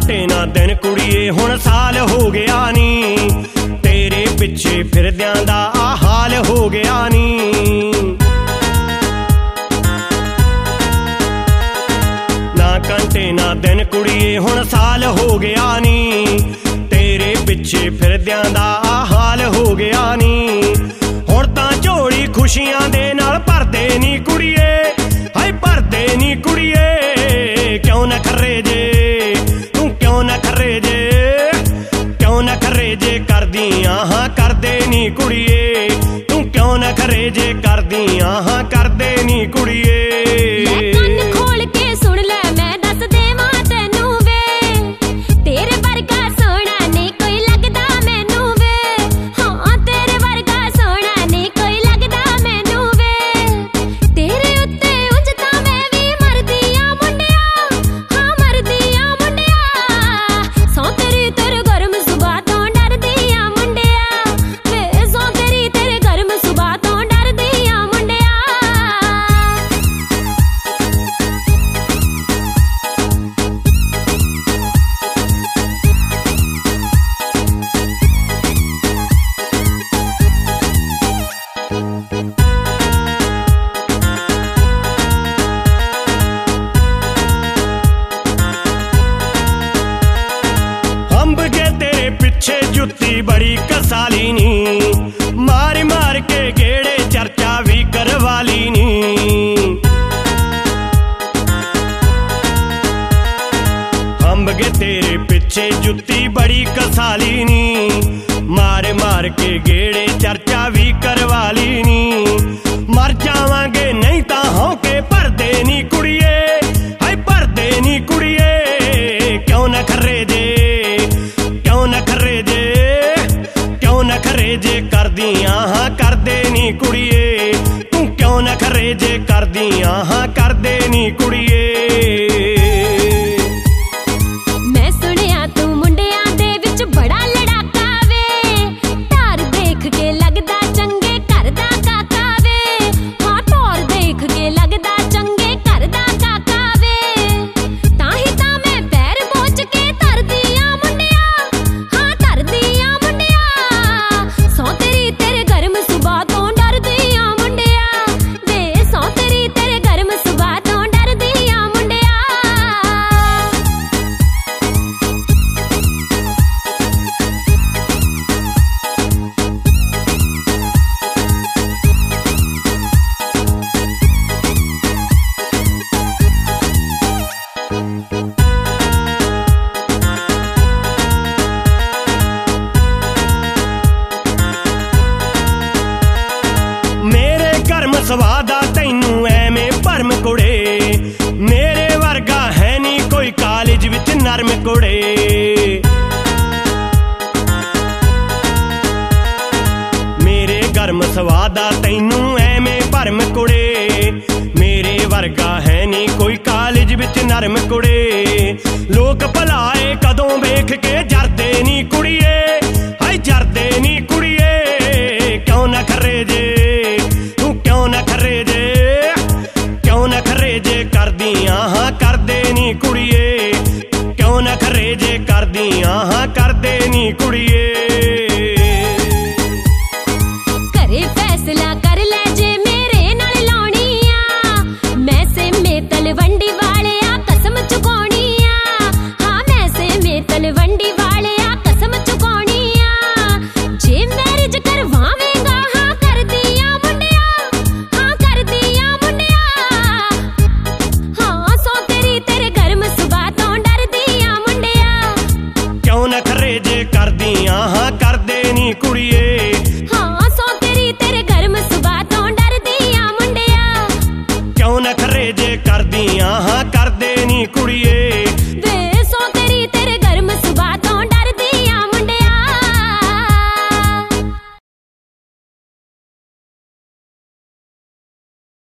घंटे ना दिन कुड़िए हुण साल हो गया नी, तेरे पिछे फिरदियां दा आ हाल हो गया नी। ना घंटे ना दिन कुड़िए हुण साल हो गया नी, तेरे पिछे फिरदियां दा आ हाल हो गया नी। हुण तां झोली खुशियां दे नाल भरदे नी कुड़िए, हाय भरदे नी कुड़िए। क्यों न खर्रे जे तू, क्यों न खर्रे जे, क्यों न खर्रे जे करदियां हाँ करदे नी कुड़िए। तू क्यों न खर्रे जे करदियां हाँ करदे नी कुड़िए। कन्न खोल के सुन ले मैं दस देवां तैनू वे, तेरे वर्गा सोहना नहीं कोई लगदा मैनू वे। हाँ तेरे वर्गा सोहना नहीं कोई लगदा मैनू वे, तेरे उत्ते उंज तां मैं भी मरदी आ मुंडिया, हाँ मरदी आ मुंडिया। सौ तेरी तेरे गर्म सुबह तो डरदी आ मुंडिया, वे सौ तेरी तेरे गर्म सुबह तो डरदी आ मुंडिया। अंब के तेरे पिछे जुत्ती बड़ी कसाली नी, मार मार के गेड़े चर्चा भी करवाली नी। अंब के तेरे पिछे जुत्ती बड़ी कसाली नी, मार मार के गेड़े चर्चा भी करवाली नी। मर जावांगे नहीं तां होके भरदे नी कुड़िए, हाय भरदे नी कुड़िए। क्यों न खर्रे जे, क्यों न खर्रे जे, क्यों न खर्रे जे करदियां हाँ करदे नी कुड़िए। तू क्यों न खर्रे जे करदियां हाँ करदे नी कुड़िए। मैं सुनिया तू मुंडियां दे विच बड़ा लड़ाका वे, धार देख के लगदा चंगे घर दा काका वे। हाँ धौर देख के लगदा चंगे घर दा काका वे, ताही तां मैं पैर बोच के धरदी आ मुंडिया, हाँ धरदी आ मुंडिया। सौ तेरी तेरे गर्म सुबह तो डरदी आ मुंडिया, वे सौ तेरी तेरे गर्म सुबह तो डरदी आ मुंडिया। मेरे गर्म सुभाऽ दा तैनू ऐवें भरम कुड़े, मेरे वर्गा है नी कोई कालेज विच नरम कुड़े। मेरे गर्म सुभाऽ दा तैनू ऐवें भरम कुड़े, मेरे वर्गा है नी कोई कालेज विच नरम कुड़े। लोक भलाए कदों वेख के जरदे नी कुड़िए, हाय जरदे नी कुड़िए। क्यों न खर्रे जे तू, क्यों न खर्रे जे, क्यों न खर्रे जे करदियां हाँ करदे नी कुड़िए। क्यों न खर्रे जे करदियां हाँ करदे नी कुड़िए। घरे फैसला कर ले जे मेरे नाल लाउणी आ, मैं से में तलवंडी वाले आ कसम चुकाउणी आ। हाँ मैं से में तलवंडी वाले आ कसम चुकाउणी आ। जे मैरिज करवावेंगा हाँ करदी आ मुंडिया, हाँ करदी आ मुंडिया। हाँ सौ तेरी तेरे गर्म सुबह तो डरदी आ मुंडिया। क्यों न खर्रे जे करदियां हाँ करदे नी कुड़िए। हाँ सौ तेरी तेरे गर्म सुबह तो डरदी आ मुंडिया। क्यों न खर्रे जे करदियां